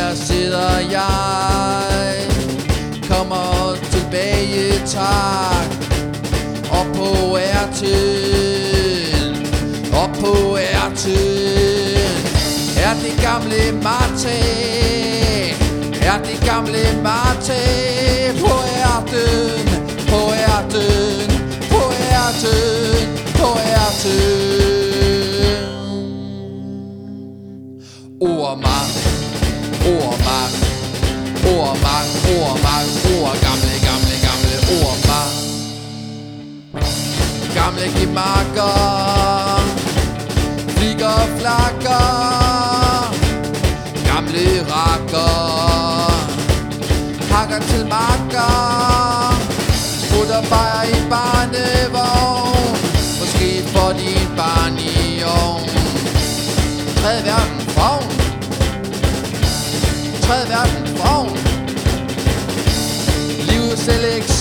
her sidder jeg, kommer tilbage, tak. Op på ærten, op på ærten. Er det gamle Marte, er det gamle Marte. På ærten, på ærten, på ærten, på ærten. Ordmark, ordmark, ordmark, ordmark, gamle, gamle, gamle ordmark. Gamle gemarker, flikker flakker, gamle rakker, hakker til marker, smutter bare i barnevogn, måske får din barn i ovn. Tredje verden vogn, tredje verden vogn, livets selektion.